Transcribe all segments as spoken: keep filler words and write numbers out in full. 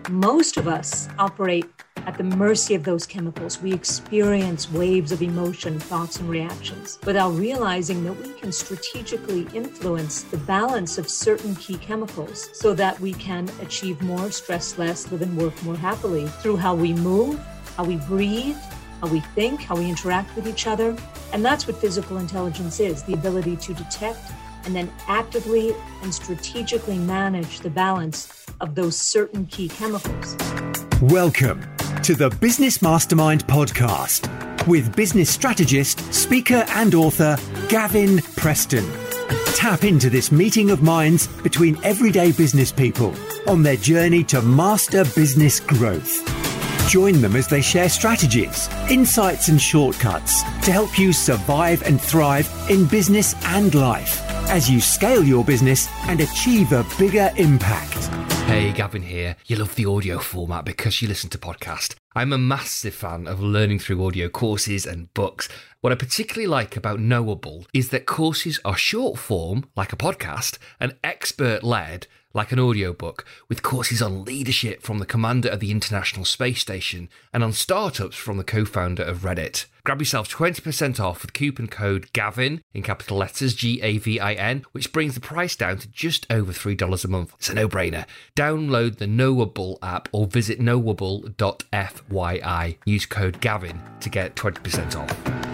Most of us operate at the mercy of those chemicals. We experience waves of emotion, thoughts, and reactions without realizing that we can strategically influence the balance of certain key chemicals so that we can achieve more, stress less, live and work more happily through how we move, how we breathe, how we think, how we interact with each other. And that's what physical intelligence is, the ability to detect and then actively and strategically manage the balance of those certain key chemicals. Welcome to the Business Mastermind podcast with business strategist, speaker and author Gavin Preston. Tap into this meeting of minds between everyday business people on their journey to master business growth. Join them as they share strategies, insights and shortcuts to help you survive and thrive in business and life as you scale your business and achieve a bigger impact. Hey, Gavin here. You love the audio format because you listen to podcasts. I'm a massive fan of learning through audio courses and books. What I particularly like about Knowable is that courses are short form, like a podcast, and expert-led, like an audiobook, with courses on leadership from the commander of the International Space Station and on startups from the co-founder of Reddit. Grab yourself twenty percent off with coupon code GAVIN, in capital letters, G A V I N, which brings the price down to just over three dollars a month. It's a no-brainer. Download the Knowable app or visit knowable dot F Y I. Use code GAVIN to get twenty percent off.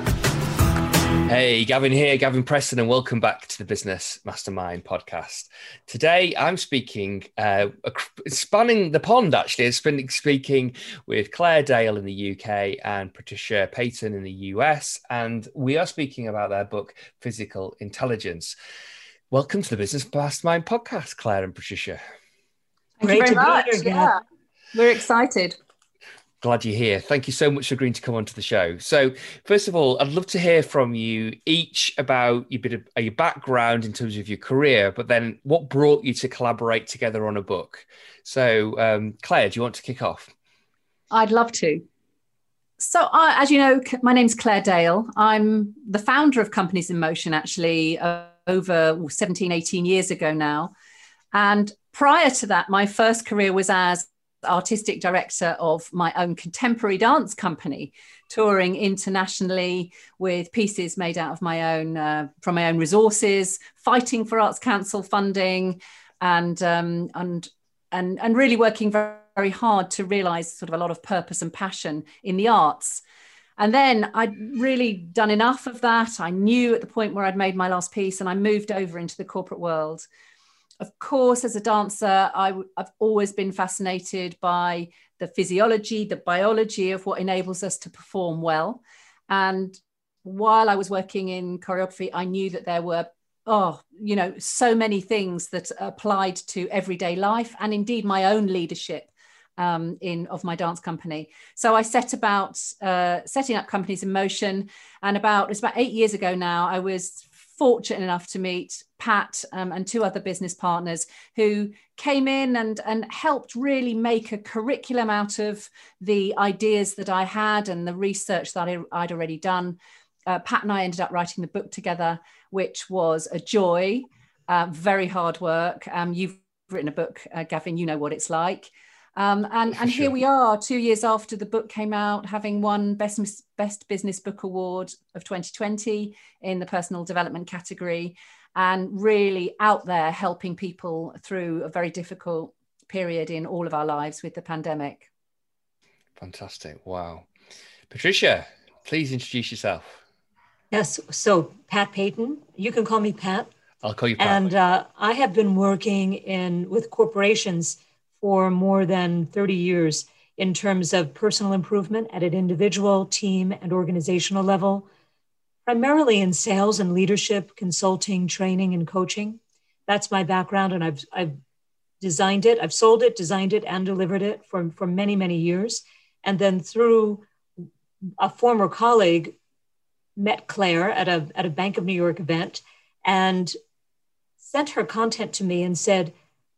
Hey, Gavin here, Gavin Preston, and welcome back to the Business Mastermind podcast. Today, I'm speaking, uh, spanning the pond, actually. I'm speaking with Claire Dale in the U K and Patricia Payton in the U S, and we are speaking about their book, Physical Intelligence. Welcome to the Business Mastermind podcast, Claire and Patricia. Thank Great you very much. Here, yeah, we're excited. Glad you're here. Thank you so much for agreeing to come onto the show. So, first of all, I'd love to hear from you each about your bit of your background in terms of your career, but then what brought you to collaborate together on a book. So, um, Claire, do you want to kick off? I'd love to. So, uh, as you know, my name's Claire Dale. I'm the founder of Companies in Motion, actually, uh, over seventeen, eighteen years ago now. And prior to that, my first career was as artistic director of my own contemporary dance company, touring internationally with pieces made out of my own, uh, from my own resources, fighting for Arts Council funding, and um, and and and really working very, very hard to realise sort of a lot of purpose and passion in the arts. And then I'd really done enough of that. I knew at the point where I'd made my last piece, and I moved over into the corporate world. Of course, as a dancer, I, I've always been fascinated by the physiology, the biology of what enables us to perform well. And while I was working in choreography, I knew that there were, oh, you know, so many things that applied to everyday life and indeed my own leadership um, in of my dance company. So I set about uh, setting up Companies in Motion. And about, it's about eight years ago now, I was fortunate enough to meet Pat um, and two other business partners who came in and, and helped really make a curriculum out of the ideas that I had and the research that I, I'd already done. Uh, Pat and I ended up writing the book together, which was a joy, uh, very hard work. Um, you've written a book, uh, Gavin, you know what it's like. Um, and and here we are, two years after the book came out, having won Best, Best Business Book Award of twenty twenty in the personal development category, and really out there helping people through a very difficult period in all of our lives with the pandemic. Fantastic. Wow. Patricia, please introduce yourself. Yes, so Pat Payton, you can call me Pat. I'll call you Pat. And uh, I have been working in with corporations for more than thirty years in terms of personal improvement at an individual, team, and organizational level, primarily in sales and leadership, consulting, training, and coaching. That's my background, and I've I've designed it, I've sold it, designed it, and delivered it for, for many, many years. And then through a former colleague, met Claire at a, at a Bank of New York event and sent her content to me and said,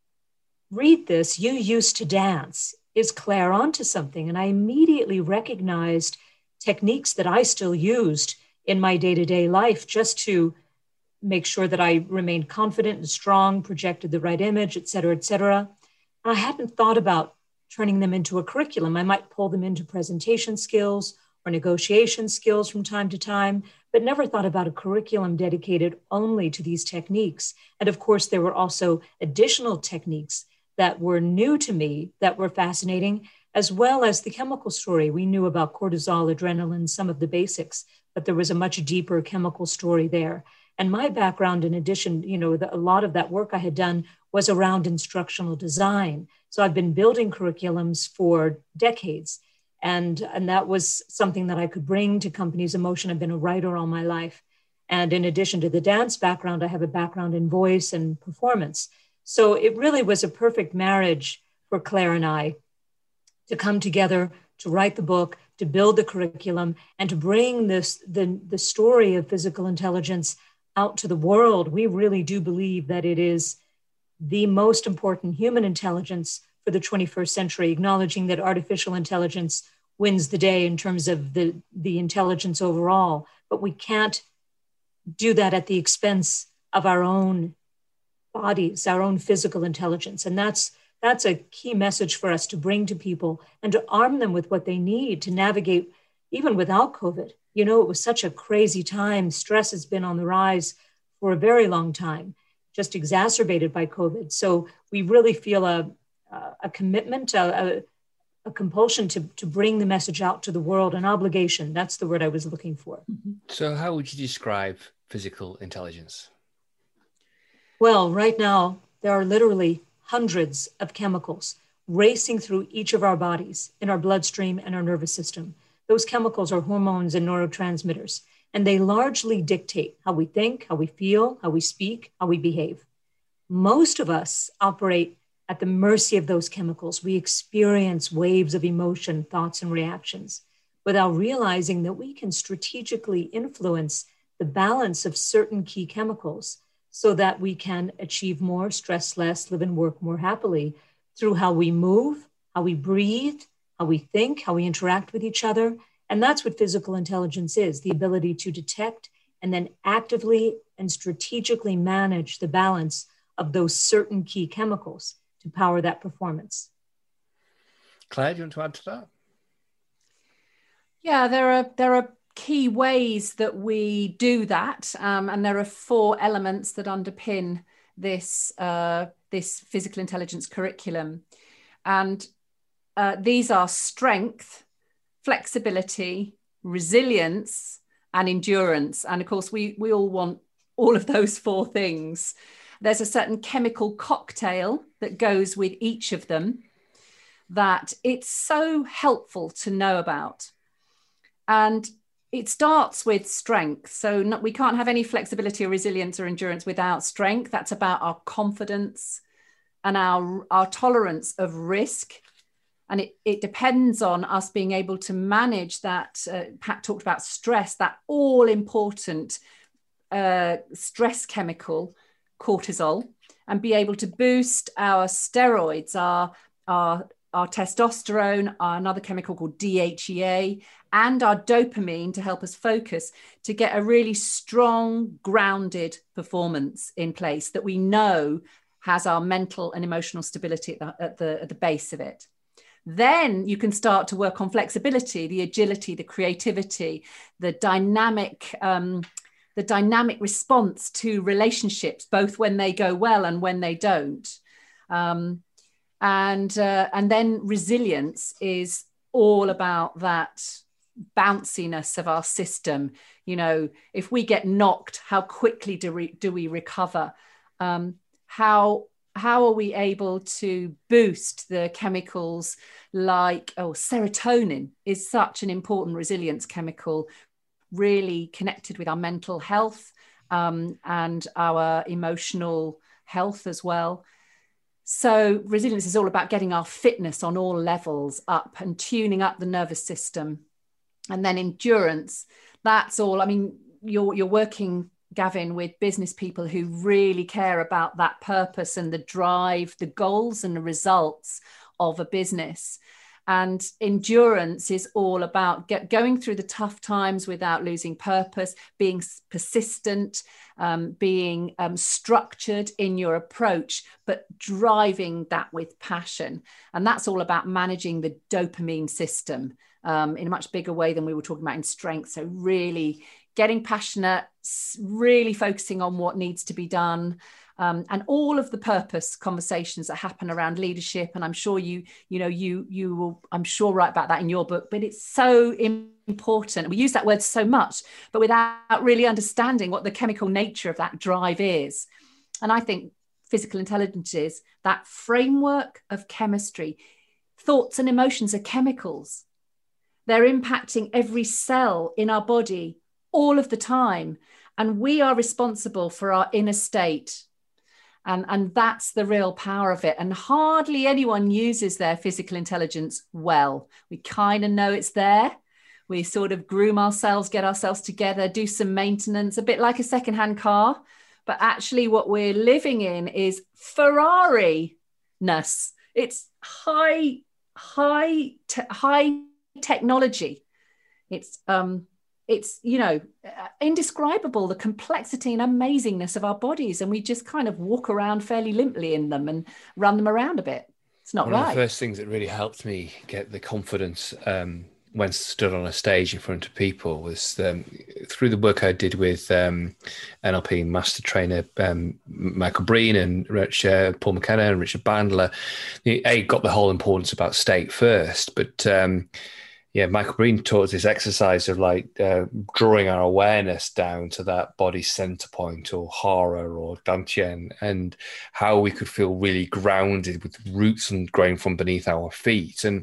read this, you used to dance. Is Claire onto something? And I immediately recognized techniques that I still used in my day-to-day life just to make sure that I remained confident and strong, projected the right image, et cetera, et cetera. And I hadn't thought about turning them into a curriculum. I might pull them into presentation skills or negotiation skills from time to time, but never thought about a curriculum dedicated only to these techniques. And of course, there were also additional techniques that were new to me that were fascinating, as well as the chemical story. We knew about cortisol, adrenaline, some of the basics, but there was a much deeper chemical story there. And my background, in addition, you know, the, a lot of that work I had done was around instructional design. So I've been building curriculums for decades. And, and that was something that I could bring to companies in motion. I've been a writer all my life. And in addition to the dance background, I have a background in voice and performance. So it really was a perfect marriage for Claire and I to come together, to write the book, to build the curriculum, and to bring this the, the story of physical intelligence out to the world. We really do believe that it is the most important human intelligence for the twenty-first century, acknowledging that artificial intelligence wins the day in terms of the, the intelligence overall. But we can't do that at the expense of our own bodies, our own physical intelligence. And that's that's a key message for us to bring to people and to arm them with what they need to navigate even without COVID. You know, it was such a crazy time. Stress has been on the rise for a very long time, just exacerbated by COVID. So we really feel a, a commitment, a, a compulsion to, to bring the message out to the world, an obligation. That's the word I was looking for. So how would you describe physical intelligence? Well, right now, there are literally hundreds of chemicals racing through each of our bodies in our bloodstream and our nervous system. Those chemicals are hormones and neurotransmitters, and they largely dictate how we think, how we feel, how we speak, how we behave. Most of us operate at the mercy of those chemicals. We experience waves of emotion, thoughts, and reactions without realizing that we can strategically influence the balance of certain key chemicals so that we can achieve more, stress less, live and work more happily through how we move, how we breathe, how we think, how we interact with each other. And that's what physical intelligence is, the ability to detect and then actively and strategically manage the balance of those certain key chemicals to power that performance. Claire, do you want to add to that? Yeah, there are there are key ways that we do that, um, and there are four elements that underpin this uh, this physical intelligence curriculum, and uh, these are strength, flexibility, resilience, and endurance. And of course, we we all want all of those four things. There's a certain chemical cocktail that goes with each of them that it's so helpful to know about. And it starts with strength. So not, we can't have any flexibility or resilience or endurance without strength. That's about our confidence and our, our tolerance of risk. And it, it depends on us being able to manage that. Uh, Pat talked about stress, that all important uh, stress chemical, cortisol, and be able to boost our steroids, our, our, our testosterone, our, another chemical called D H E A, and our dopamine to help us focus, to get a really strong, grounded performance in place that we know has our mental and emotional stability at the, at the, at the base of it. Then you can start to work on flexibility, the agility, the creativity, the dynamic, um, the dynamic response to relationships, both when they go well and when they don't. Um, and, uh, and then resilience is all about that bounciness of our system. You know, if we get knocked, how quickly do we, do we recover? Um, how, how are we able to boost the chemicals like, oh, serotonin is such an important resilience chemical, really connected with our mental health um, and our emotional health as well. So resilience is all about getting our fitness on all levels up and tuning up the nervous system. And then endurance, that's all. I mean, you're, you're working, Gavin, with business people who really care about that purpose and the drive, the goals and the results of a business. And endurance is all about get, going through the tough times without losing purpose, being persistent, um, being um, structured in your approach, but driving that with passion. And that's all about managing the dopamine system um, in a much bigger way than we were talking about in strength. So really getting passionate, really focusing on what needs to be done. Um, and all of the purpose conversations that happen around leadership. And I'm sure you, you know, you, you will, I'm sure write about that in your book, but it's so important. We use that word so much, but without really understanding what the chemical nature of that drive is. And I think physical intelligence is that framework of chemistry. Thoughts and emotions are chemicals. They're impacting every cell in our body all of the time. And we are responsible for our inner state. And, and that's the real power of it. And hardly anyone uses their physical intelligence well. We kind of know it's there. We sort of groom ourselves, get ourselves together, do some maintenance, a bit like a secondhand car. But actually what we're living in is Ferrari-ness. It's high, high, te- high technology. It's... um. It's, you know, indescribable, the complexity and amazingness of our bodies. And we just kind of walk around fairly limply in them and run them around a bit. It's not One right. One of the first things that really helped me get the confidence um, when stood on a stage in front of people was um, through the work I did with um, N L P master trainer um, Michael Breen and Rich, uh, Paul McKenna and Richard Bandler. I got the whole importance about state first, but... Um, Yeah, Michael Breen taught us this exercise of like uh, drawing our awareness down to that body center point or hara or dantian, and how we could feel really grounded with roots and growing from beneath our feet. And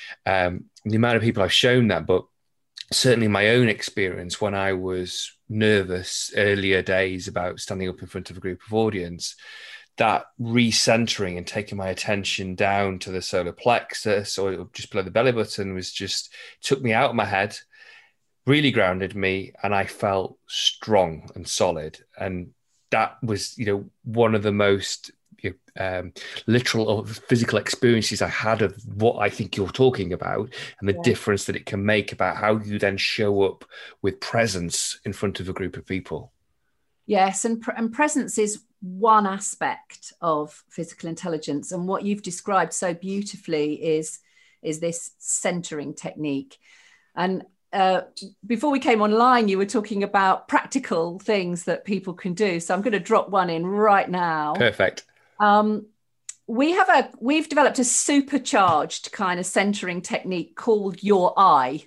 um, the amount of people I've shown that book, certainly my own experience when I was nervous earlier days about standing up in front of a group of audience, that recentering and taking my attention down to the solar plexus or just below the belly button was just took me out of my head, really grounded me, and I felt strong and solid. And that was, you know, one of the most you know, um, literal or physical experiences I had of what I think you're talking about, and the yeah. difference that it can make about how you then show up with presence in front of a group of people. Yes, and, pr- and presence is one aspect of physical intelligence. And what you've described so beautifully is, is this centering technique. And uh, before we came online, you were talking about practical things that people can do. So I'm going to drop one in right now. Perfect. Um, we have a, we've developed a supercharged kind of centering technique called Your Eye.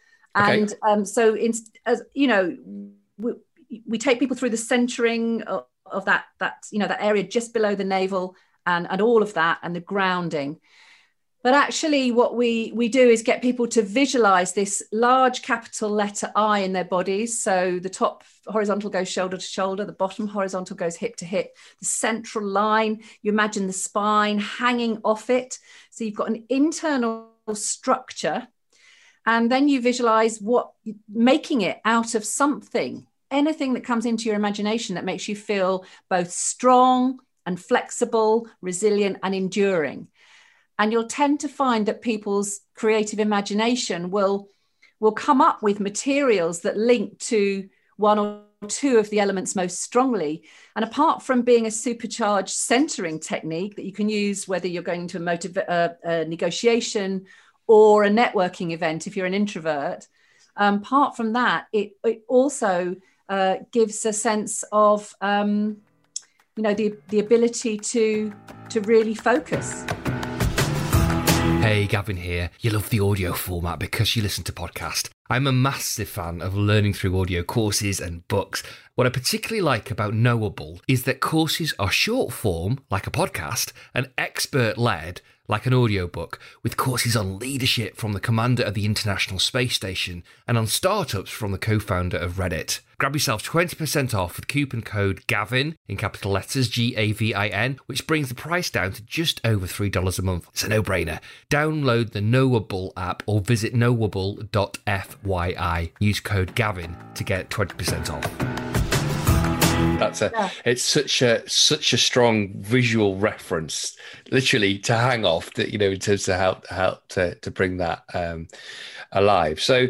And okay. um, so, in, as you know, we, we take people through the centering of, of that, that, you know, that area just below the navel and, and all of that and the grounding. But actually what we, we do is get people to visualize this large capital letter I in their bodies. So the top horizontal goes shoulder to shoulder, the bottom horizontal goes hip to hip, the central line, you imagine the spine hanging off it. So you've got an internal structure, and then you visualize what, making it out of something. Anything that comes into your imagination that makes you feel both strong and flexible, resilient and enduring. And you'll tend to find that people's creative imagination will, will come up with materials that link to one or two of the elements most strongly. And apart from being a supercharged centering technique that you can use whether you're going to a, motiv- uh, a negotiation or a networking event if you're an introvert, um, apart from that, it, it also Uh, gives a sense of, um, you know, the the ability to to really focus. Hey, Gavin here. You love the audio format because you listen to podcasts. I'm a massive fan of learning through audio courses and books. What I particularly like about Knowable is that courses are short form, like a podcast, and expert-led, like an audiobook, with courses on leadership from the commander of the International Space Station and on startups from the co-founder of Reddit. Grab yourself twenty percent off with coupon code GAVIN, in capital letters, G A V I N, which brings the price down to just over three dollars a month. It's a no-brainer. Download the Knowable app or visit knowable dot F Y I. Use code GAVIN to get twenty percent off. That's a, Yeah. it's such a, such a strong visual reference, literally to hang off that, you know, in terms of help, help to, to bring that um, alive. So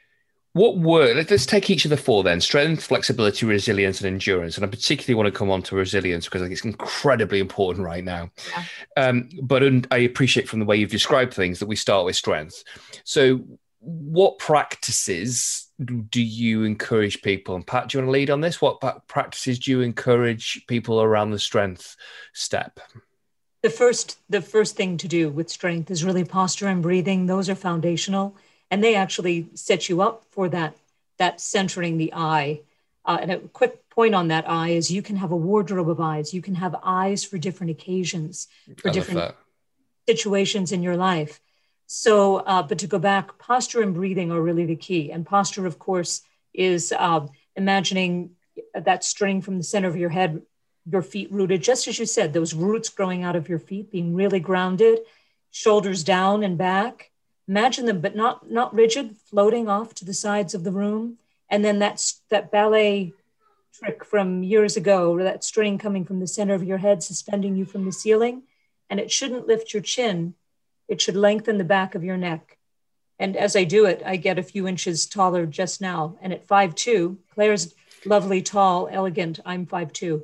what were, let's take each of the four then: strength, flexibility, resilience, and endurance. And I particularly want to come on to resilience because I think it's incredibly important right now. Yeah. Um, but I appreciate from the way you've described things that we start with strength. So what practices do you encourage people? And Pat, do you want to lead on this? What practices do you encourage people around the strength step? The first, the first thing to do with strength is really posture and breathing. Those are foundational, and they actually set you up for that, that centering the eye. Uh, and a quick point on that eye is you can have a wardrobe of eyes. You can have eyes for different occasions, for I different love that. situations in your life. So, uh, but to go back, posture and breathing are really the key. And posture, of course, is uh, imagining that string from the center of your head, your feet rooted, just as you said, those roots growing out of your feet, being really grounded, shoulders down and back. Imagine them, but not, not rigid, floating off to the sides of the room. And then that's that ballet trick from years ago, that string coming from the center of your head, suspending you from the ceiling. And it shouldn't lift your chin. It should lengthen the back of your neck. And as I do it, I get a few inches taller just now. And at five two, Claire's lovely, tall, elegant. I'm five two.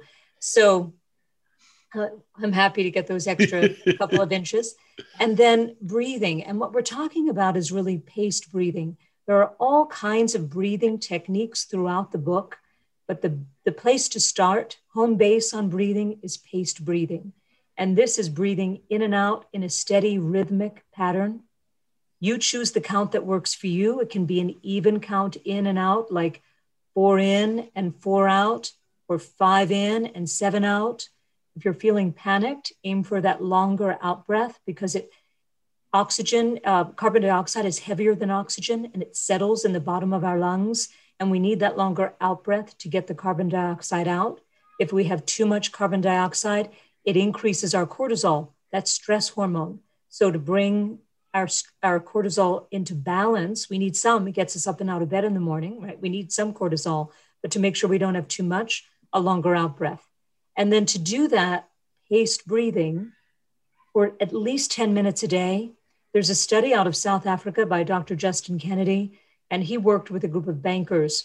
So uh, I'm happy to get those extra couple of inches. And then breathing. And what we're talking about is really paced breathing. There are all kinds of breathing techniques throughout the book, but the, the place to start, home base on breathing, is paced breathing. And this is breathing in and out in a steady rhythmic pattern. You choose the count that works for you. It can be an even count in and out, like four in and four out, or five in and seven out. If you're feeling panicked, aim for that longer out breath, because it oxygen, uh, carbon dioxide is heavier than oxygen, and it settles in the bottom of our lungs. And we need that longer out breath to get the carbon dioxide out. If we have too much carbon dioxide, it increases our cortisol, that's stress hormone. So to bring our, our cortisol into balance, we need some. It gets us up and out of bed in the morning, right? We need some cortisol, but to make sure we don't have too much, a longer out breath. And then to do that paced breathing for at least ten minutes a day. There's a study out of South Africa by Doctor Justin Kennedy, and he worked with a group of bankers,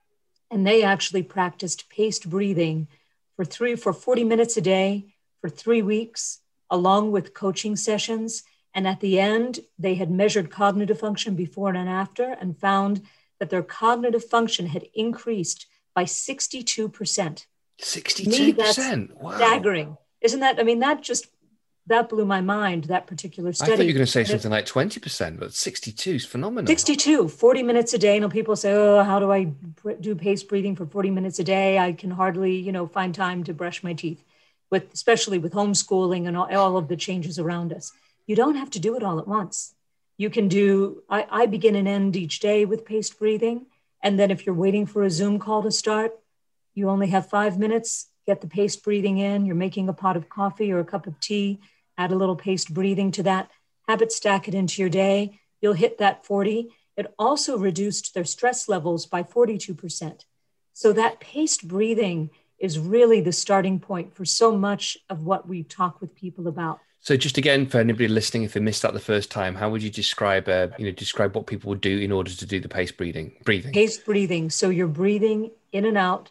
and they actually practiced paced breathing for three, for forty minutes a day, for three weeks, along with coaching sessions. And at the end, they had measured cognitive function before and after and found that their cognitive function had increased by sixty-two percent. sixty-two percent? Wow. Staggering. Isn't that, I mean, that just, that blew my mind, that particular study. I thought you were going to say something like twenty percent, but sixty-two is phenomenal. sixty-two, forty minutes a day. And people say, oh, how do I do paced breathing for forty minutes a day? I can hardly, you know, find time to brush my teeth, with, especially with homeschooling and all, all of the changes around us. You don't have to do it all at once. You can do, I, I begin and end each day with paced breathing. And then if you're waiting for a Zoom call to start, you only have five minutes, get the paced breathing in. You're making a pot of coffee or a cup of tea, add a little paced breathing to that, habit stack it into your day. You'll hit that forty. It also reduced their stress levels by forty-two percent. So that paced breathing is really the starting point for so much of what we talk with people about. So just again, for anybody listening, if they missed that the first time, how would you describe, uh, you know, describe what people would do in order to do the paced breathing? Breathing. Paced breathing. So you're breathing in and out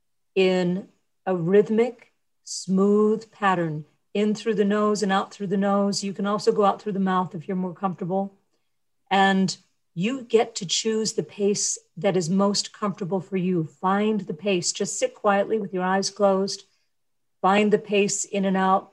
in a rhythmic, smooth pattern, in through the nose and out through the nose. You can also go out through the mouth if you're more comfortable. And you get to choose the pace that is most comfortable for you. Find the pace. Just sit quietly with your eyes closed. Find the pace in and out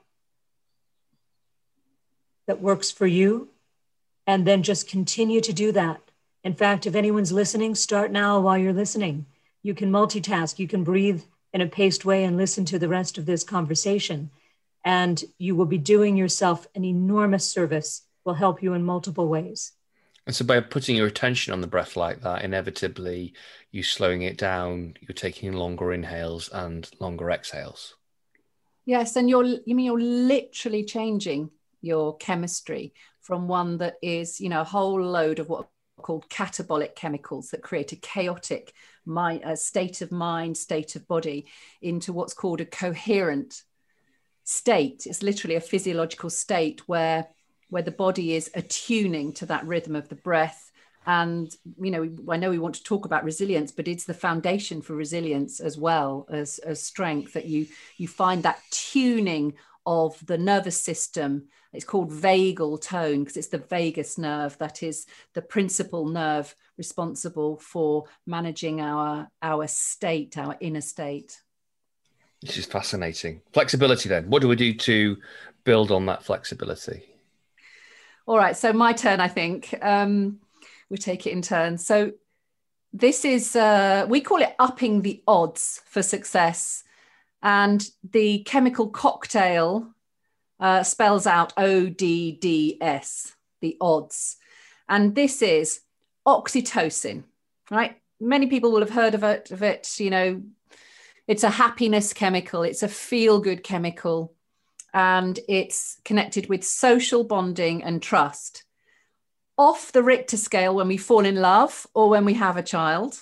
that works for you, and then just continue to do that. In fact, if anyone's listening, start now while you're listening. You can multitask, you can breathe in a paced way and listen to the rest of this conversation. And you will be doing yourself an enormous service, will help you in multiple ways. And so by putting your attention on the breath like that, inevitably you're slowing it down, you're taking longer inhales and longer exhales. Yes, and you're, you mean you're literally changing your chemistry from one that is, you know, a whole load of what are called catabolic chemicals that create a chaotic mind, uh, state of mind, state of body, into what's called a coherent state. It's literally a physiological state where, where the body is attuning to that rhythm of the breath. And, you know, I know we want to talk about resilience, but it's the foundation for resilience as well as, as strength, that you, you find that tuning of the nervous system. It's called vagal tone because it's the vagus nerve that is the principal nerve responsible for managing our, our state, our inner state. This is fascinating. Flexibility then. What do we do to build on that flexibility? All right, so my turn, I think. Um, we take it in turns. So this is, uh, we call it upping the odds for success. And the chemical cocktail uh, spells out O D D S, the odds. And this is oxytocin, right? Many people will have heard of it, of it, you know, it's a happiness chemical, it's a feel-good chemical, and it's connected with social bonding and trust. Off the Richter scale when we fall in love or when we have a child.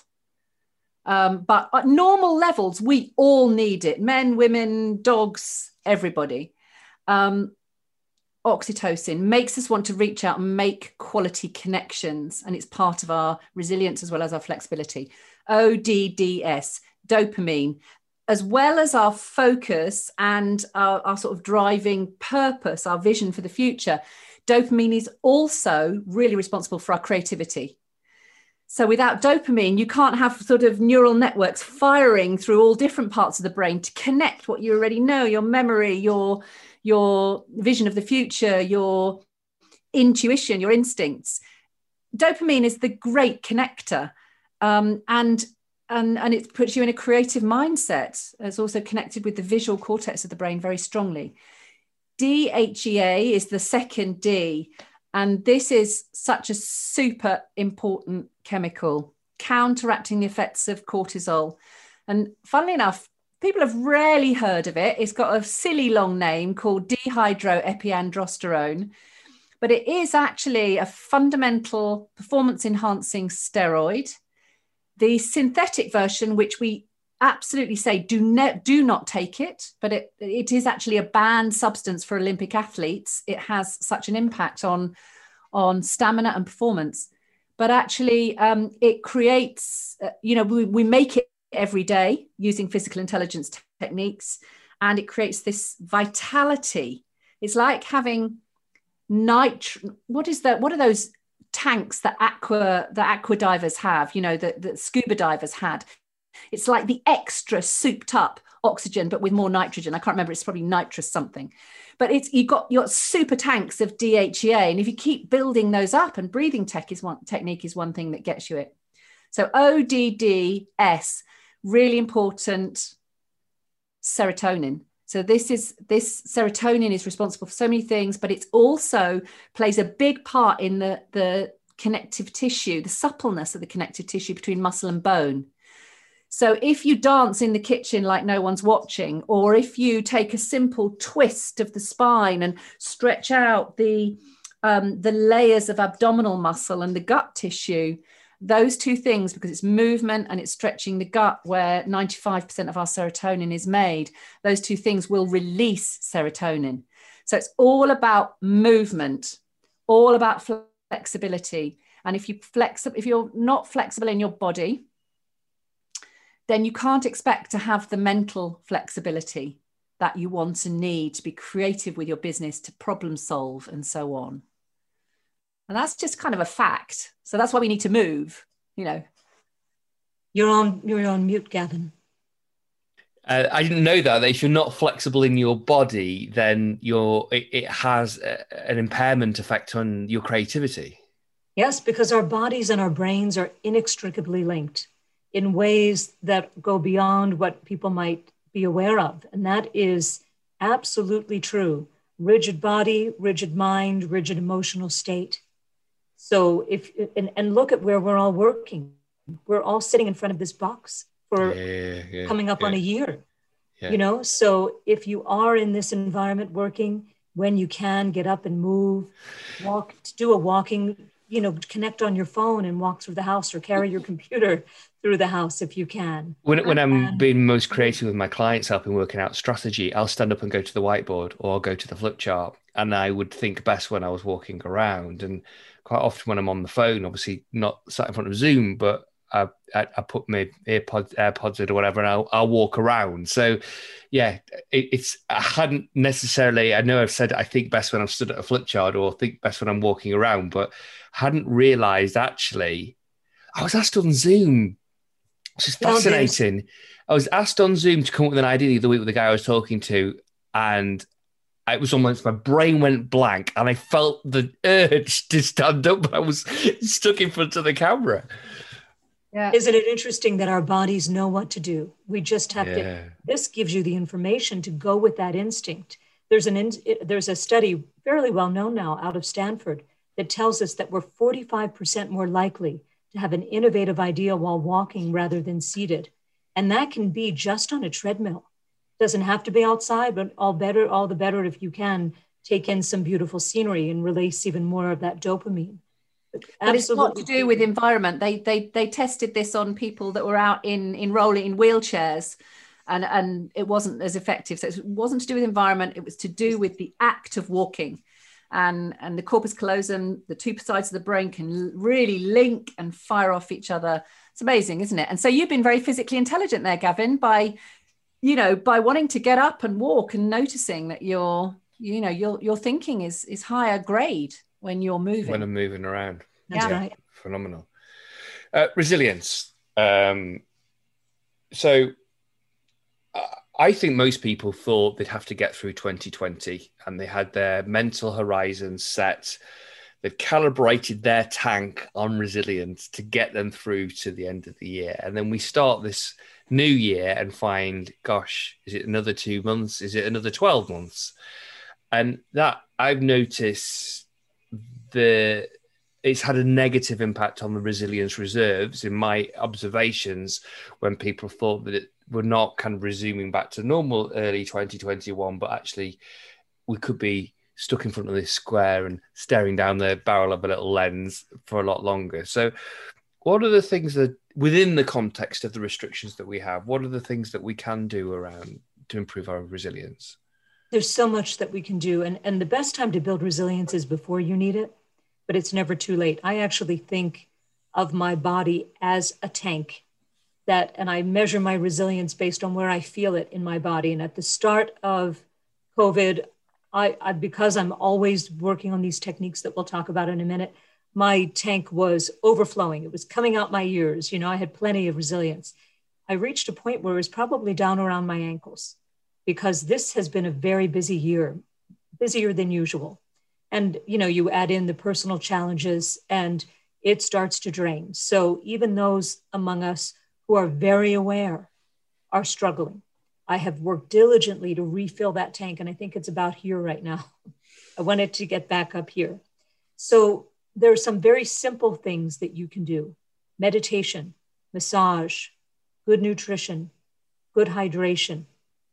Um, but at normal levels, we all need it. Men, women, dogs, everybody. Um, oxytocin makes us want to reach out and make quality connections. And it's part of our resilience as well as our flexibility. O D D S, dopamine, as well as our focus and our, our sort of driving purpose, our vision for the future. Dopamine is also really responsible for our creativity. So without dopamine, you can't have sort of neural networks firing through all different parts of the brain to connect what you already know, your memory, your, your vision of the future, your intuition, your instincts. Dopamine is the great connector. Um, and, and, and it puts you in a creative mindset. It's also connected with the visual cortex of the brain very strongly. D H E A is the second D, and this is such a super important chemical, counteracting the effects of cortisol. And funnily enough, people have rarely heard of it. It's got a silly long name called dehydroepiandrosterone, but it is actually a fundamental performance-enhancing steroid. The synthetic version, which we absolutely say do, ne- do not take it, but it, it is actually a banned substance for Olympic athletes. It has such an impact on, on stamina and performance. But actually um, it creates, uh, you know, we, we make it every day using physical intelligence t- techniques, and it creates this vitality. It's like having nit. What is that? What are those tanks that aqua, the aqua divers have, you know, that, that scuba divers had? It's like the extra souped up oxygen, but with more nitrogen. I can't remember. It's probably nitrous something, but it's, you've got your super tanks of D H E A. And if you keep building those up, and breathing tech is one technique is one thing that gets you it. So O D D S, really important. Serotonin. So this is, this serotonin is responsible for so many things, but it also plays a big part in the, the connective tissue, the suppleness of the connective tissue between muscle and bone. So if you dance in the kitchen like no one's watching, or if you take a simple twist of the spine and stretch out the, um, the layers of abdominal muscle and the gut tissue, those two things, because it's movement and it's stretching the gut where ninety-five percent of our serotonin is made, those two things will release serotonin. So it's all about movement, all about flexibility. And if you flex, if you're not flexible in your body, then you can't expect to have the mental flexibility that you want and need to be creative with your business, to problem solve and so on. And that's just kind of a fact. So that's why we need to move, you know. You're on, you're on mute, Gavin. Uh, I didn't know that, that if you're not flexible in your body, then you're, it, it has a, an impairment effect on your creativity. Yes, because our bodies and our brains are inextricably linked in ways that go beyond what people might be aware of. And that is absolutely true. Rigid body, rigid mind, rigid emotional state. So if, and, and look at where we're all working. We're all sitting in front of this box for yeah, yeah, coming up yeah. on a year, yeah. you know? So if you are in this environment working, when you can get up and move, walk, do a walking you know, connect on your phone and walk through the house, or carry your computer through the house if you can. When, when I'm and, being most creative with my clients, helping working out strategy, I'll stand up and go to the whiteboard, or I'll go to the flip chart, and I would think best when I was walking around. And quite often when I'm on the phone, obviously not sat in front of Zoom, but I, I, I put my AirPods, AirPods in or whatever, and I'll, I'll walk around. So, yeah, it, it's I hadn't necessarily. I know I've said I think best when I'm stood at a flip chart, or think best when I'm walking around, but hadn't realised actually I was asked on Zoom. This is fascinating. I was asked on Zoom to come up with an idea the other week with the guy I was talking to, and it was almost, my brain went blank, and I felt the urge to stand up, but I was stuck in front of the camera. Yeah. Isn't it interesting that our bodies know what to do? We just have yeah. to, this gives you the information to go with that instinct. There's an in, there's a study fairly well known now out of Stanford that tells us that we're forty-five percent more likely to have an innovative idea while walking rather than seated. And that can be just on a treadmill. Doesn't have to be outside, but all better, all the better if you can take in some beautiful scenery and release even more of that dopamine. But, but it's not to do with environment. They they they tested this on people that were out in in rolling in wheelchairs, and and it wasn't as effective. So it wasn't to do with environment. It was to do with the act of walking, and and the corpus callosum, the two sides of the brain can really link and fire off each other. It's amazing, isn't it? And so you've been very physically intelligent there, Gavin, by you know by wanting to get up and walk and noticing that your you know your your thinking is is higher grade when you're moving. When I'm moving around. That's yeah. right. Phenomenal. Uh, resilience. Um, so uh, I think most people thought they'd have to get through twenty twenty, and they had their mental horizons set. They'd calibrated their tank on resilience to get them through to the end of the year. And then we start this new year and find, gosh, is it another two months? Is it another twelve months? And that I've noticed the it's had a negative impact on the resilience reserves in my observations, when people thought that it were not kind of resuming back to normal early twenty twenty-one, but actually we could be stuck in front of this square and staring down the barrel of a little lens for a lot longer. So what are the things that, within the context of the restrictions that we have, what are the things that we can do around to improve our resilience? There's so much that we can do. And, and the best time to build resilience is before you need it, but it's never too late. I actually think of my body as a tank that, and I measure my resilience based on where I feel it in my body. And at the start of COVID, I, I because I'm always working on these techniques that we'll talk about in a minute, my tank was overflowing. It was coming out my ears. You know, I had plenty of resilience. I reached a point where it was probably down around my ankles, because this has been a very busy year, busier than usual. And, you know, you add in the personal challenges and it starts to drain. So even those among us who are very aware are struggling. I have worked diligently to refill that tank, and I think it's about here right now. I want it to get back up here. So there are some very simple things that you can do. Meditation, massage, good nutrition, good hydration,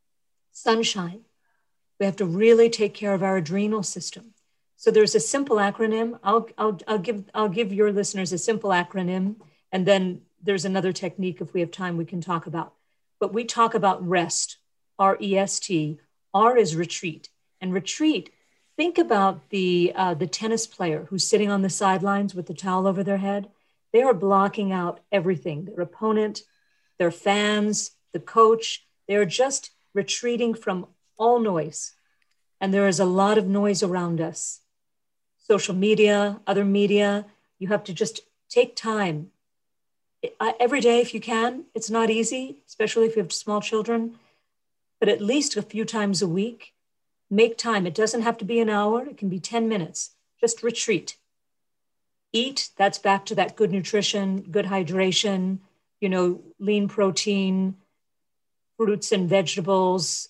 sunshine. We have to really take care of our adrenal system. So there's a simple acronym. I'll, I'll, I'll give, I'll give your listeners a simple acronym, and then there's another technique if we have time we can talk about. But we talk about REST, R E S T. R is retreat. And retreat, think about the, uh, the tennis player who's sitting on the sidelines with the towel over their head. They are blocking out everything, their opponent, their fans, the coach. They're just retreating from all noise. And there is a lot of noise around us. Social media, other media, you have to just take time. Every day if you can. It's not easy, especially if you have small children, but at least a few times a week, make time. It doesn't have to be an hour. It can be ten minutes. Just retreat. Eat, that's back to that good nutrition, good hydration, you know, lean protein, fruits and vegetables,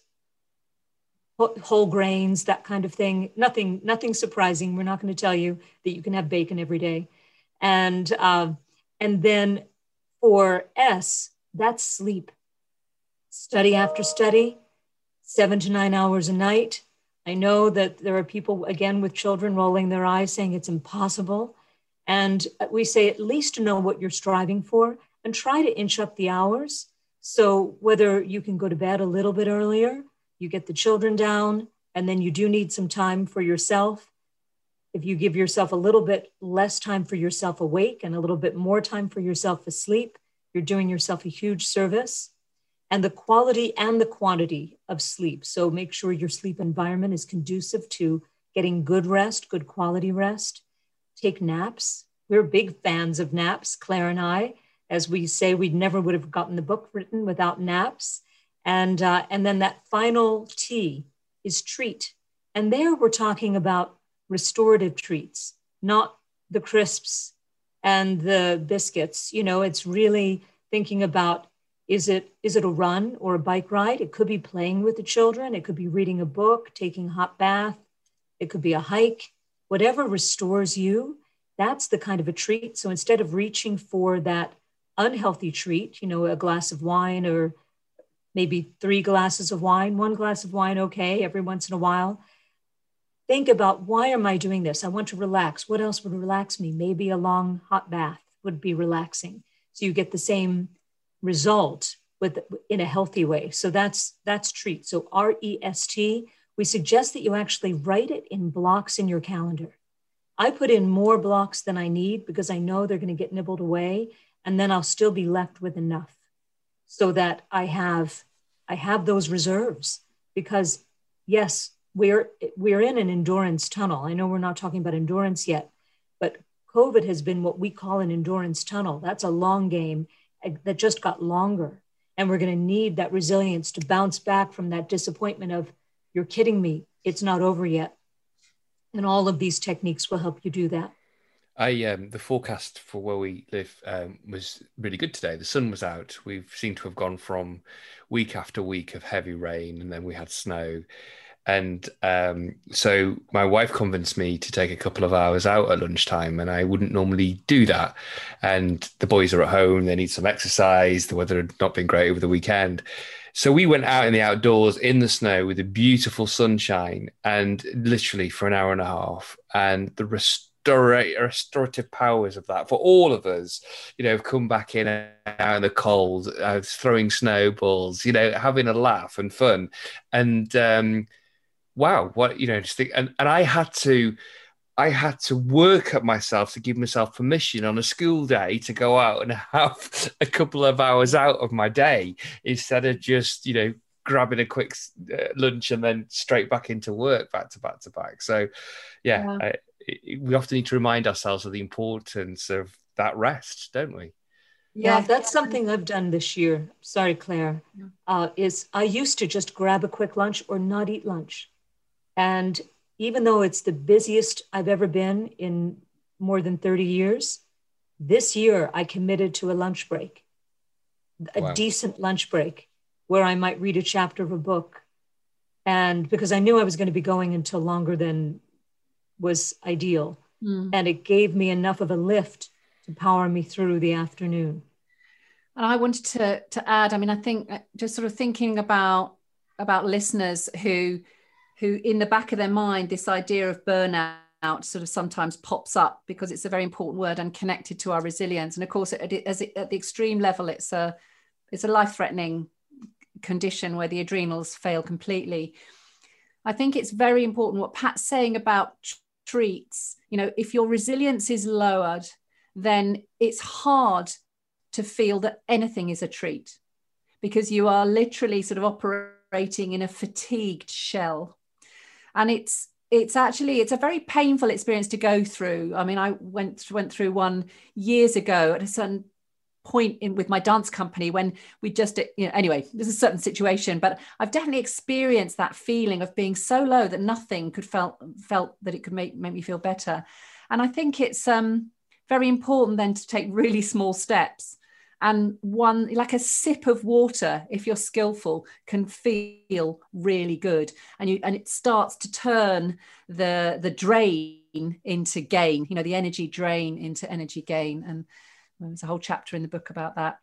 whole grains, that kind of thing. Nothing, nothing surprising. We're not going to tell you that you can have bacon every day. And, uh, and then for S, that's sleep. Study after study, seven to nine hours a night. I know that there are people, again, with children rolling their eyes saying it's impossible. And we say at least know what you're striving for and try to inch up the hours. So whether you can go to bed a little bit earlier, you get the children down, and then you do need some time for yourself. If you give yourself a little bit less time for yourself awake and a little bit more time for yourself asleep, you're doing yourself a huge service. And the quality and the quantity of sleep. So make sure your sleep environment is conducive to getting good rest, good quality rest. Take naps. We're big fans of naps, Claire and I. As we say, we never would have gotten the book written without naps. And, uh, and then that final T is treat. And there we're talking about restorative treats, not the crisps and the biscuits. You know, it's really thinking about, is it, is it a run or a bike ride? It could be playing with the children. It could be reading a book, taking a hot bath. It could be a hike. Whatever restores you, that's the kind of a treat. So instead of reaching for that unhealthy treat, you know, a glass of wine or maybe three glasses of wine, one glass of wine, okay, every once in a while. Think about, why am I doing this? I want to relax. What else would relax me? Maybe a long hot bath would be relaxing. So you get the same result with in a healthy way. So that's that's treat. So R E S T, we suggest that you actually write it in blocks in your calendar. I put in more blocks than I need because I know they're going to get nibbled away, and then I'll still be left with enough so that I have I have those reserves. Because yes, we're we're in an endurance tunnel. I know we're not talking about endurance yet, but COVID has been what we call an endurance tunnel. That's a long game that just got longer. And we're going to need that resilience to bounce back from that disappointment of, you're kidding me, it's not over yet. And all of these techniques will help you do that. I um, the forecast for where we live um, was really good today. The sun was out. We seem to have gone from week after week of heavy rain, and then we had snow. And um, so my wife convinced me to take a couple of hours out at lunchtime, and I wouldn't normally do that. And the boys are at home, they need some exercise. The weather had not been great over the weekend. So we went out in the outdoors in the snow with the beautiful sunshine, and literally for an hour and a half. And the rest- restorative powers of that for all of us, you know, have come back in out in the cold, uh, throwing snowballs, you know, having a laugh and fun. And um, wow, what, you know, just think, and, and I had to, I had to work at myself to give myself permission on a school day to go out and have a couple of hours out of my day instead of just, you know, grabbing a quick uh, lunch and then straight back into work, back to back to back. So yeah, yeah. I, we often need to remind ourselves of the importance of that rest, don't we? Yeah, that's something I've done this year. Sorry, Claire. Uh, is I used to just grab a quick lunch or not eat lunch. And even though it's the busiest I've ever been in more than thirty years, this year I committed to a lunch break, a wow. decent lunch break where I might read a chapter of a book. And because I knew I was going to be going until longer than was ideal. Mm. And it gave me enough of a lift to power me through the afternoon. And I wanted to, to add, I mean, I think just sort of thinking about, about listeners who, who in the back of their mind, this idea of burnout sort of sometimes pops up because it's a very important word and connected to our resilience. And of course, at, as it, at the extreme level, it's a, it's a life-threatening condition where the adrenals fail completely. I think it's very important what Pat's saying about treats. You know, if your resilience is lowered, then it's hard to feel that anything is a treat because you are literally sort of operating in a fatigued shell. And it's it's actually, it's a very painful experience to go through. I mean, I went, went through one years ago at a certain point in with my dance company when we just, you know, anyway, there's a certain situation, but I've definitely experienced that feeling of being so low that nothing could felt felt that it could make, make me feel better. And I think it's um, very important then to take really small steps. And one, like a sip of water, if you're skillful, can feel really good. And you and it starts to turn the the drain into gain, you know, the energy drain into energy gain. And there's a whole chapter in the book about that.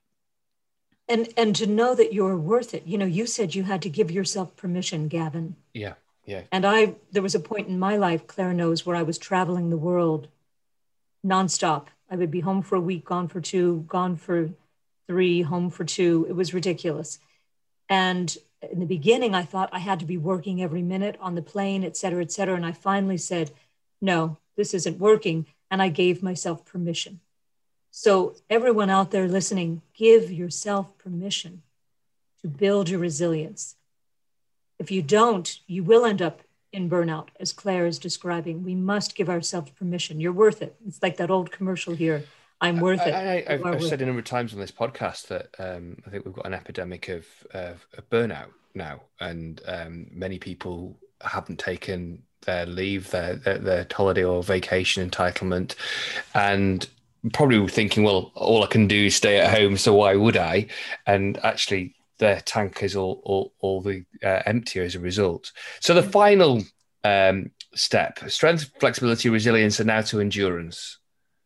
And and to know that you're worth it. You know, you said you had to give yourself permission, Gavin. Yeah, yeah. And I, there was a point in my life, Claire knows, where I was traveling the world nonstop. I would be home for a week, gone for two, gone for three, home for two. It was ridiculous. And in the beginning, I thought I had to be working every minute on the plane, et cetera, et cetera. And I finally said, no, this isn't working. And I gave myself permission. So everyone out there listening, give yourself permission to build your resilience. If you don't, you will end up in burnout, as Claire is describing. We must give ourselves permission. You're worth it. It's like that old commercial here. I'm worth it. I, I, I've, I've said a number of times on this podcast that um, I think we've got an epidemic of, of, of burnout now, and um, many people haven't taken their leave, their, their their holiday or vacation entitlement, and probably thinking, well, all I can do is stay at home, so why would I? And actually, their tank is all all, all the uh, emptier as a result. So the final um, step: strength, flexibility, resilience, and now to endurance.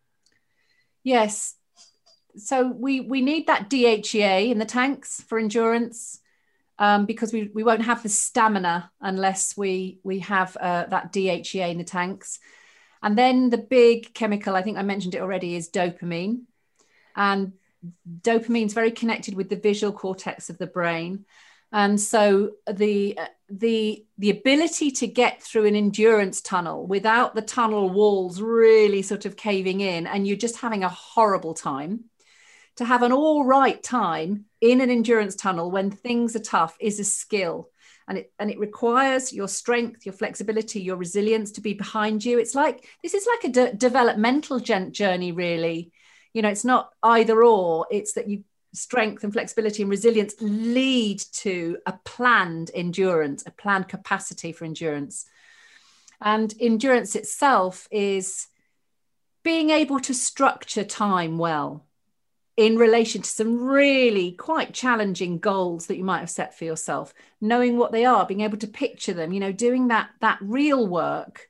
Yes. So we, we need that D H E A in the tanks for endurance, um, because we, we won't have the stamina unless we, we have uh, that D H E A in the tanks. And then the big chemical, I think I mentioned it already, is dopamine. And dopamine is very connected with the visual cortex of the brain. And so the, the, the ability to get through an endurance tunnel without the tunnel walls really sort of caving in and you're just having a horrible time, to have an all right time in an endurance tunnel when things are tough is a skill. And it, and it requires your strength, your flexibility, your resilience to be behind you. It's like, this is like a de- developmental gen- journey, really. You know, it's not either or, it's that you strength and flexibility and resilience lead to a planned endurance, a planned capacity for endurance. And endurance itself is being able to structure time well in relation to some really quite challenging goals that you might have set for yourself, knowing what they are, being able to picture them, you know, doing that, that real work.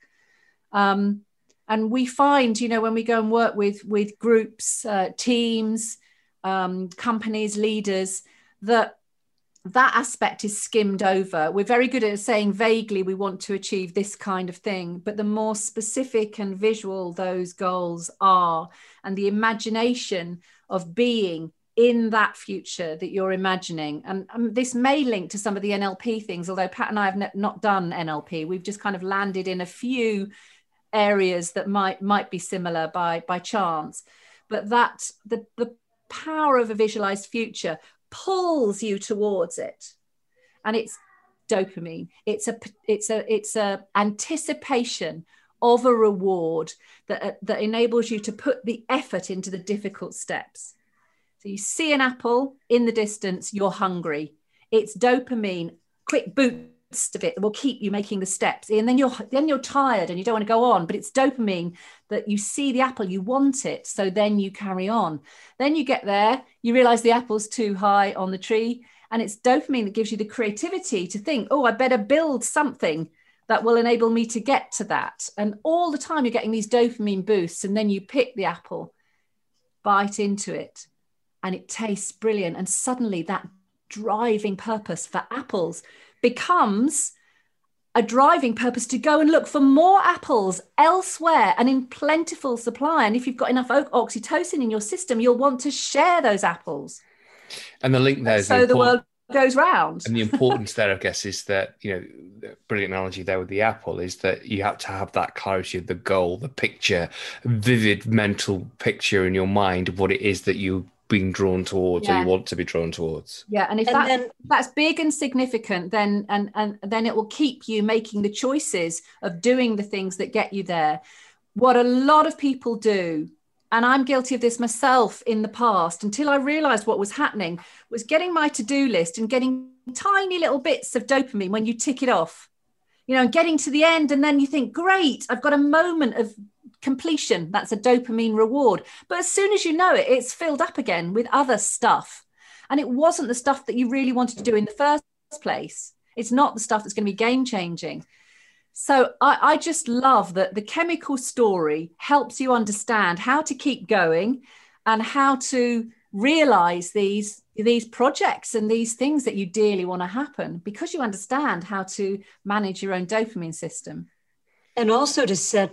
Um, and we find, you know, when we go and work with, with groups, uh, teams, um, companies, leaders, that that aspect is skimmed over. We're very good at saying vaguely we want to achieve this kind of thing, but the more specific and visual those goals are, and the imagination of being in that future that you're imagining. And um, this may link to some of the N L P things, although Pat and I have ne- not done N L P. We've just kind of landed in a few areas that might might be similar by by chance. But that the the power of a visualized future pulls you towards it, and it's dopamine. It's a it's a it's a anticipation of a reward that that enables you to put the effort into the difficult steps. So you see an apple in the distance, you're hungry. It's dopamine, quick boost of it that will keep you making the steps, and then you're then you're tired and you don't want to go on, but it's dopamine that you see the apple, you want it, so then you carry on. Then you get there, you realize the apple's too high on the tree, and it's dopamine that gives you the creativity to think, oh, I better build something that will enable me to get to that. And all the time you're getting these dopamine boosts, and then you pick the apple, bite into it, and it tastes brilliant, and suddenly that driving purpose for apples becomes a driving purpose to go and look for more apples elsewhere and in plentiful supply. And if you've got enough oxytocin in your system, you'll want to share those apples. And the link there is so the, the world goes round. And the importance there, I guess, is that, you know, the brilliant analogy there with the apple is that you have to have that clarity of the goal, the picture, vivid mental picture in your mind of what it is that you being drawn towards, yeah. or you want to be drawn towards. Yeah, and if and that, then, that's big and significant, then and and then it will keep you making the choices of doing the things that get you there. What a lot of people do, and I'm guilty of this myself in the past, until I realized what was happening, was getting my to-do list and getting tiny little bits of dopamine when you tick it off, you know, and getting to the end, and then you think, great, I've got a moment of completion. That's a dopamine reward. But as soon as you know it, it's filled up again with other stuff. And it wasn't the stuff that you really wanted to do in the first place. It's not the stuff that's going to be game changing. So I, I just love that the chemical story helps you understand how to keep going and how to realize these, these projects and these things that you dearly want to happen, because you understand how to manage your own dopamine system. And also to set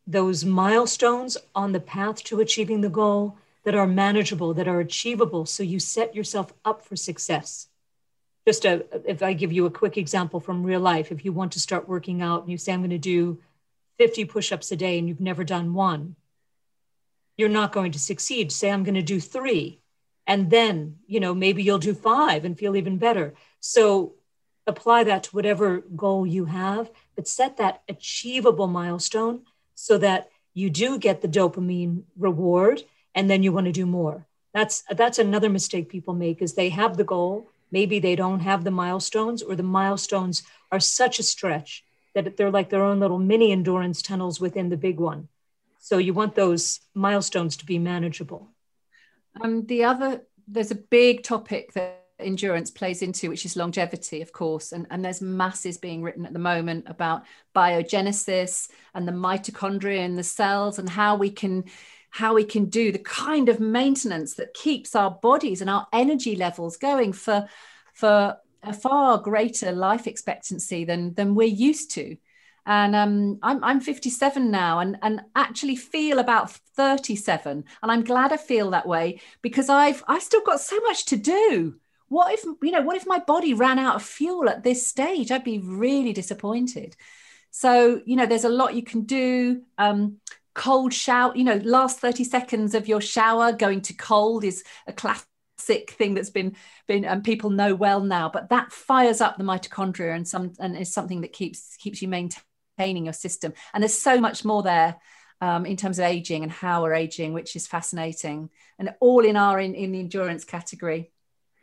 those milestones on the path to achieving the goal that are manageable, that are achievable. So you set yourself up for success. Just a, if I give you a quick example from real life, if you want to start working out and you say, I'm going to do fifty push-ups a day and you've never done one, you're not going to succeed. Say, I'm going to do three. And then, you know, maybe you'll do five and feel even better. So apply that to whatever goal you have, but set that achievable milestone so that you do get the dopamine reward and then you want to do more. That's, that's another mistake people make is they have the goal. Maybe they don't have the milestones, or the milestones are such a stretch that they're like their own little mini endurance tunnels within the big one. So you want those milestones to be manageable. Um, the other, there's a big topic that endurance plays into, which is longevity, of course. And, and there's masses being written at the moment about biogenesis and the mitochondria in the cells and how we can how we can do the kind of maintenance that keeps our bodies and our energy levels going for, for a far greater life expectancy than, than we're used to. And um, I'm, I'm fifty-seven now and, and actually feel about thirty-seven. And I'm glad I feel that way because I've, I've still got so much to do. What if, you know, what if my body ran out of fuel at this stage? I'd be really disappointed. So, you know, there's a lot you can do. Um, cold shower, you know, last thirty seconds of your shower going to cold is a classic thing that's been, been, and people know well now, but that fires up the mitochondria and some, and is something that keeps, keeps you maintaining your system. And there's so much more there um, in terms of aging and how we're aging, which is fascinating and all in our, in, in the endurance category.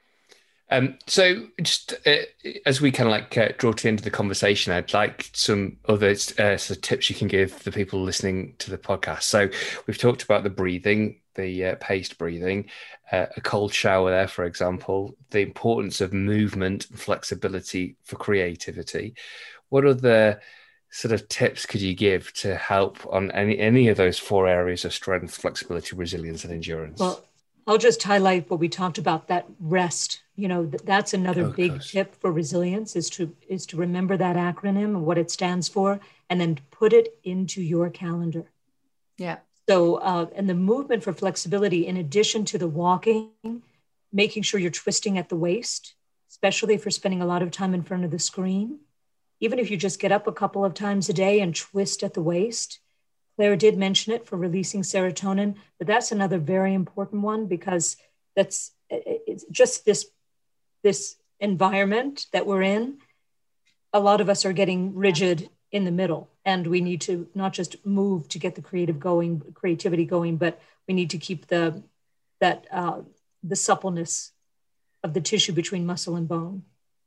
Um, so just uh, as we kind of like uh, draw to the end of the conversation, I'd like some other uh, sort of tips you can give the people listening to the podcast. So we've talked about the breathing, the uh, paced breathing, uh, a cold shower there, for example, the importance of movement and flexibility for creativity. What other sort of tips could you give to help on any, any of those four areas of strength, flexibility, resilience, and endurance? Well, I'll just highlight what we talked about, that rest. You know, that's another oh, big gosh. tip for resilience is to is to remember that acronym and what it stands for, and then put it into your calendar. Yeah. So, uh, and the movement for flexibility, in addition to the walking, making sure you're twisting at the waist, especially if you're spending a lot of time in front of the screen. Even if you just get up a couple of times a day and twist at the waist. Claire did mention it for releasing serotonin, but that's another very important one because that's it's just this, this environment that we're in. A lot of us are getting rigid in the middle, and we need to not just move to get the creative going, creativity going, but we need to keep the that uh, the suppleness of the tissue between muscle and bone.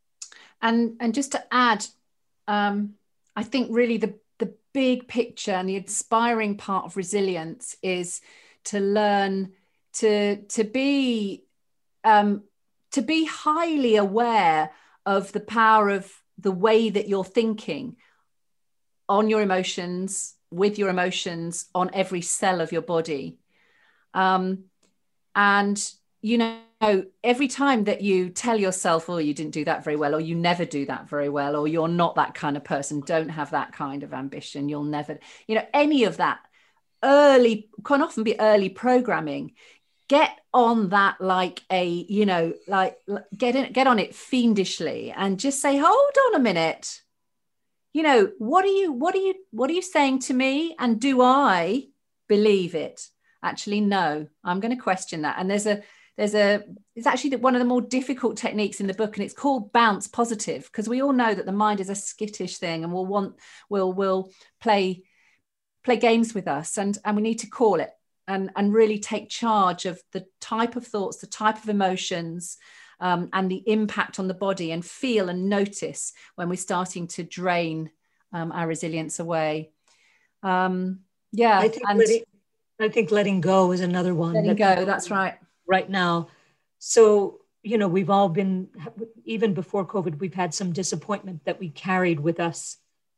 And and just to add, um, I think really the the big picture and the inspiring part of resilience is to learn to to be um, to be highly aware of the power of the way that you're thinking on your emotions, with your emotions, on every cell of your body. Um, and, you know, every time that you tell yourself, oh, you didn't do that very well, or you never do that very well, or you're not that kind of person, don't have that kind of ambition, you'll never, you know, any of that early, can often be early programming. Get on that like a, you know, like get in, get on it fiendishly and just say, hold on a minute. You know, what are you, what are you, what are you saying to me? And do I believe it? Actually, no, I'm going to question that. And there's a, there's a, it's actually one of the more difficult techniques in the book, and it's called bounce positive, because we all know that the mind is a skittish thing and will want, will, will play, play games with us. And, and we need to call it and, and really take charge of the type of thoughts, the type of emotions, Um, and the impact on the body, and feel and notice when we're starting to drain um, our resilience away. Um, yeah. I think, and letting, I think letting go is another one. Letting that go, that's right. Right now. So, you know, we've all been, even before COVID, we've had some disappointment that we carried with us.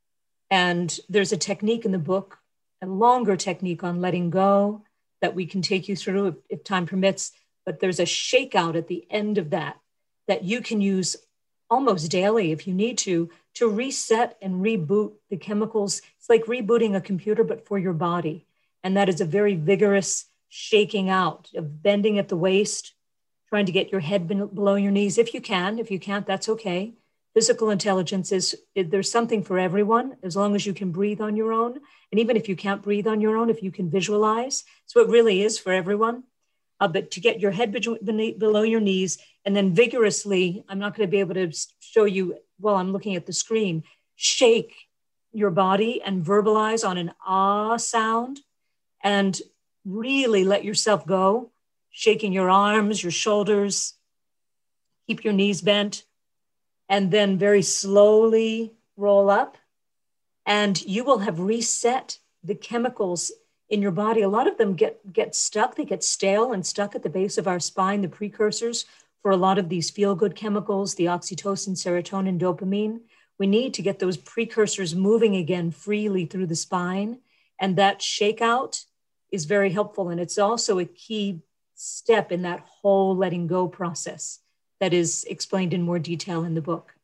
And there's a technique in the book, a longer technique on letting go that we can take you through if, if time permits. But there's a shakeout at the end of that, that you can use almost daily if you need to, to reset and reboot the chemicals. It's like rebooting a computer, but for your body. And that is a very vigorous shaking out, of bending at the waist, trying to get your head below your knees if you can. If you can't, that's okay. Physical intelligence is, there's something for everyone, as long as you can breathe on your own. And even if you can't breathe on your own, if you can visualize, so it really is for everyone. Uh, but to get your head below your knees and then vigorously, I'm not going to be able to show you while I'm looking at the screen, shake your body and verbalize on an ah sound and really let yourself go, shaking your arms, your shoulders, keep your knees bent, and then very slowly roll up. And you will have reset the chemicals in your body. A lot of them get, get stuck, they get stale and stuck at the base of our spine, the precursors for a lot of these feel-good chemicals, the oxytocin, serotonin, dopamine. We need to get those precursors moving again freely through the spine. And that shakeout is very helpful. And it's also a key step in that whole letting go process that is explained in more detail in the book.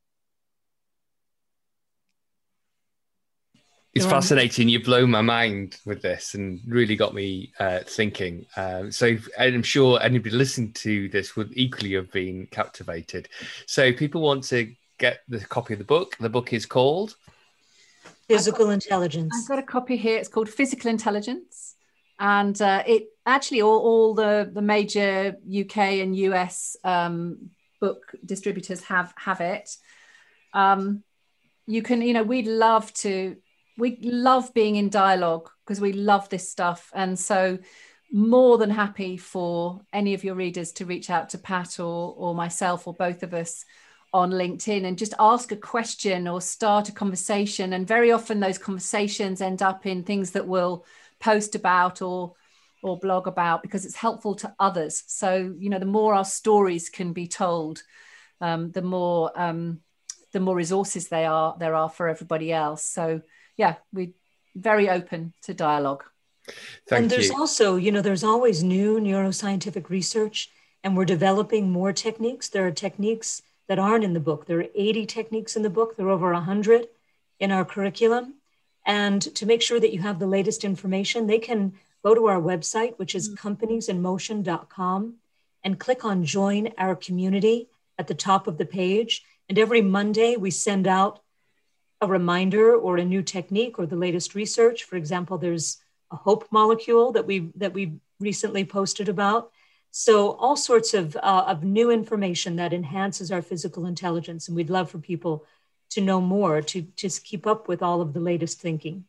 It's fascinating. You've blown my mind with this and really got me uh, thinking. Um, so I'm sure anybody listening to this would equally have been captivated. So people want to get the copy of the book. The book is called? Physical I've got, Intelligence. I've got a copy here. It's called Physical Intelligence. And uh, it actually, all, all the, the major U K and U S um, book distributors have, have it. Um, you can, you know, we'd love to... We love being in dialogue because we love this stuff. And so more than happy for any of your readers to reach out to Pat or, or myself or both of us on LinkedIn and just ask a question or start a conversation. And very often those conversations end up in things that we'll post about or, or blog about because it's helpful to others. So, you know, the more our stories can be told, um, the more um, the more resources they are there are for everybody else. So yeah, we're very open to dialogue. Thank and there's you. also, you know, there's always new neuroscientific research, and we're developing more techniques. There are techniques that aren't in the book. There are eighty techniques in the book. There are over one hundred in our curriculum. And to make sure that you have the latest information, they can go to our website, which is companies in motion dot com, and click on Join Our Community at the top of the page. And every Monday, we send out a reminder or a new technique or the latest research. For example, there's a hope molecule that we that we recently posted about. So all sorts of, uh, of new information that enhances our physical intelligence. And we'd love for people to know more, to just keep up with all of the latest thinking.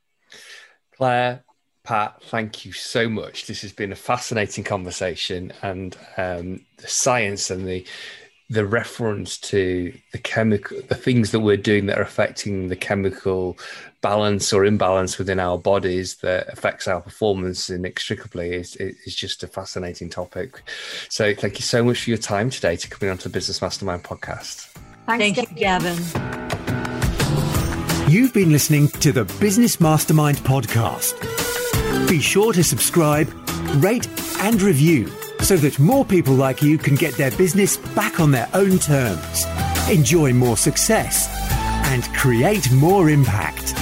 Claire, Pat, thank you so much. This has been a fascinating conversation, and um, the science and the the reference to the chemical, the things that we're doing that are affecting the chemical balance or imbalance within our bodies that affects our performance inextricably is, is just a fascinating topic. So thank you so much for your time today to coming onto the Business Mastermind podcast. Thanks, Thank you, Gavin. You've been listening to the Business Mastermind podcast. Be sure to subscribe, rate and review so that more people like you can get their business back on their own terms, enjoy more success, and create more impact.